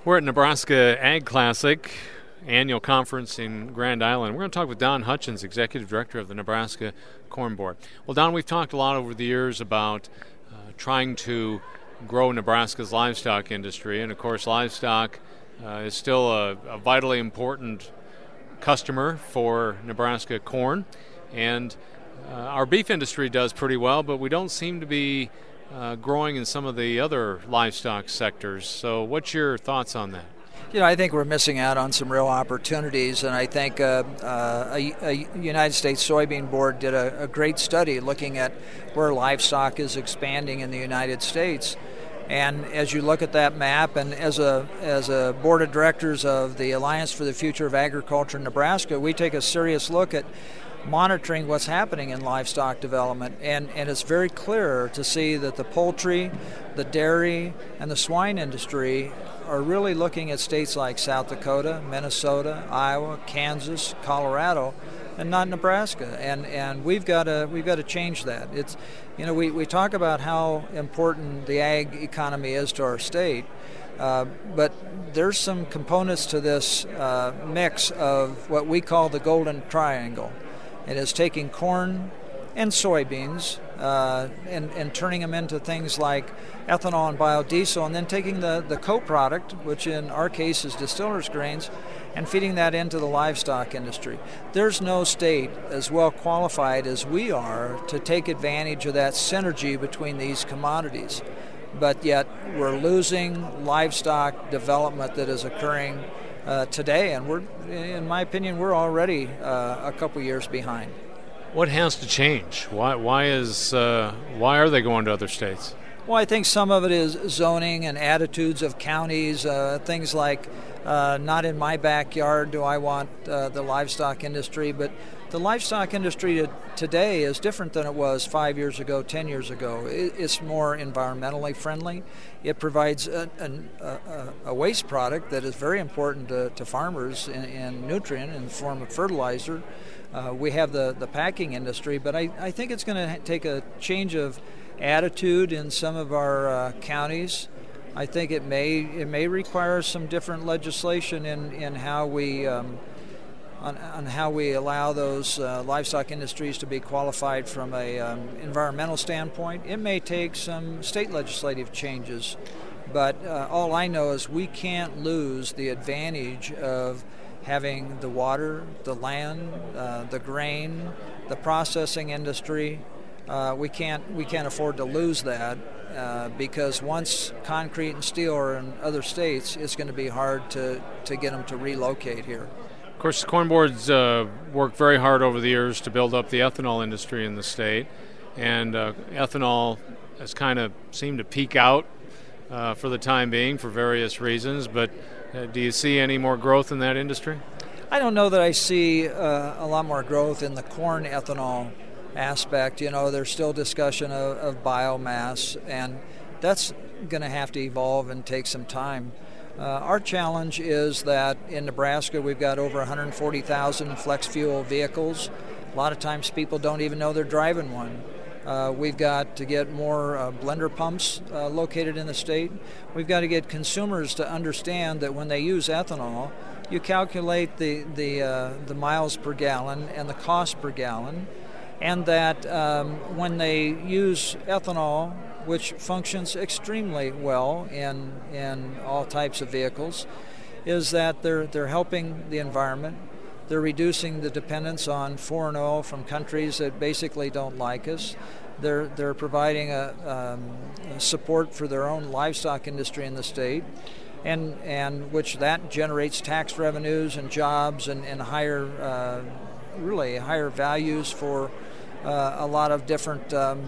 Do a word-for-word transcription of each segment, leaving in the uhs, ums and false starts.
We're at Nebraska Ag Classic annual conference in Grand Island. We're going to talk with Don Hutchins, Executive Director of the Nebraska Corn Board. Well, Don, we've talked a lot over the years about uh, trying to grow Nebraska's livestock industry, and of course livestock uh, is still a, a vitally important customer for Nebraska corn, and uh, our beef industry does pretty well, but we don't seem to be uh, growing in some of the other livestock sectors. So what's your thoughts on that? You know, I think we're missing out on some real opportunities, and I think uh, uh, a, a United States Soybean Board did a, a great study looking at where livestock is expanding in the United States. And as you look at that map, and as a as a board of directors of the Alliance for the Future of Agriculture in Nebraska, we take a serious look at monitoring what's happening in livestock development. And, and it's very clear to see that the poultry, the dairy, and the swine industry are really looking at states like South Dakota, Minnesota, Iowa, Kansas, Colorado, and not Nebraska. And and we've got to we've got to change that. It's you know we, we talk about how important the ag economy is to our state, uh, but there's some components to this uh, mix of what we call the golden triangle. It is taking corn and soybeans uh, and, and turning them into things like ethanol and biodiesel, and then taking the, the co-product, which in our case is distillers' grains, and feeding that into the livestock industry. There's no state as well qualified as we are to take advantage of that synergy between these commodities. But yet we're losing livestock development that is occurring uh, today, and we're, in my opinion, we're already uh, a couple years behind. What has to change? Why why is uh, why are they going to other states? Well, I think some of it is zoning and attitudes of counties, uh, things like uh, not in my backyard do I want uh, the livestock industry, but the livestock industry to, today is different than it was five years ago, ten years ago. It, it's more environmentally friendly. It provides a, a, a waste product that is very important to, to farmers in, in nutrient in the form of fertilizer. Uh, we have the, the packing industry, but I, I think it's going to take a change of attitude in some of our uh, counties. I think it may it may require some different legislation in, in how we um, on, on how we allow those uh, livestock industries to be qualified from a um, environmental standpoint. It may take some state legislative changes, but uh, all I know is we can't lose the advantage of having the water, the land, uh, the grain, the processing industry. Uh, we can't we can't afford to lose that uh, because once concrete and steel are in other states, it's going to be hard to, to get them to relocate here. Of course, the Corn Board's uh, worked very hard over the years to build up the ethanol industry in the state, and uh, ethanol has kind of seemed to peak out uh, for the time being for various reasons, but uh, do you see any more growth in that industry? I don't know that I see uh, a lot more growth in the corn ethanol aspect. You know, there's still discussion of, of biomass, and that's going to have to evolve and take some time. Uh, our challenge is that in Nebraska we've got over one hundred forty thousand flex fuel vehicles. A lot of times people don't even know they're driving one. Uh, we've got to get more uh, blender pumps uh, located in the state. We've got to get consumers to understand that when they use ethanol, you calculate the the uh, the miles per gallon and the cost per gallon, and that um, when they use ethanol, which functions extremely well in in all types of vehicles, is that they're they're helping the environment. They're reducing the dependence on foreign oil from countries that basically don't like us. They're they're providing a, um, a support for their own livestock industry in the state, and and which that generates tax revenues and jobs and and higher uh, really higher values for uh, a lot of different um,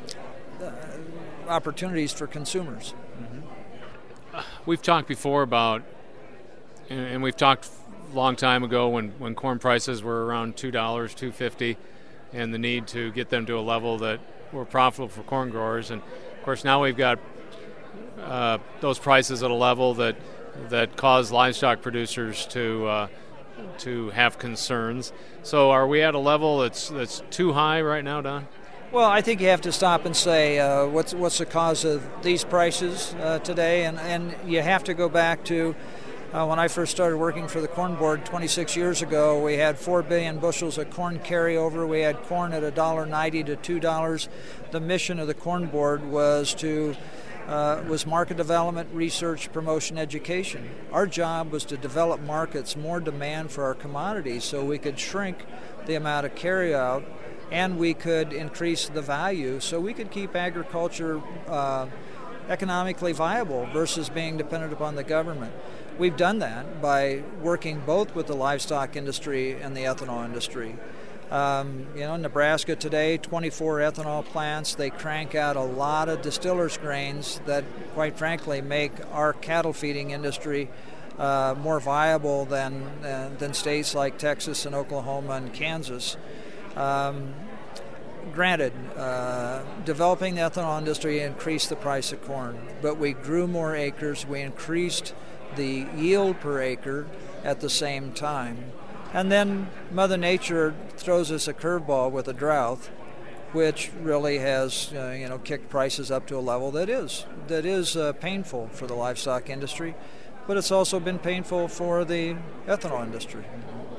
uh, opportunities for consumers. Mm-hmm. We've talked before about, and, and we've talked a long time ago when, when corn prices were around two dollars, two fifty, and the need to get them to a level that were profitable for corn growers. And of course now we've got uh, those prices at a level that that cause livestock producers to uh, to have concerns. So are we at a level that's that's too high right now, Don? Well, I think you have to stop and say uh, what's what's the cause of these prices uh, today, and, and you have to go back to uh, when I first started working for the Corn Board twenty-six years ago. We had four billion bushels of corn carryover. We had corn at one dollar ninety to two dollars. The mission of the Corn Board was to Uh, was market development, research, promotion, education. Our job was to develop markets, more demand for our commodities, so we could shrink the amount of carryout and we could increase the value so we could keep agriculture uh, economically viable versus being dependent upon the government. We've done that by working both with the livestock industry and the ethanol industry. Um, you know, Nebraska today, twenty-four ethanol plants. They crank out a lot of distillers grains that, quite frankly, make our cattle feeding industry uh, more viable than uh, than states like Texas and Oklahoma and Kansas. Um, granted, uh, developing the ethanol industry increased the price of corn, but we grew more acres. We increased the yield per acre at the same time. And then Mother Nature throws us a curveball with a drought, which really has, uh, you know, kicked prices up to a level that is that is uh, painful for the livestock industry, but it's also been painful for the ethanol industry.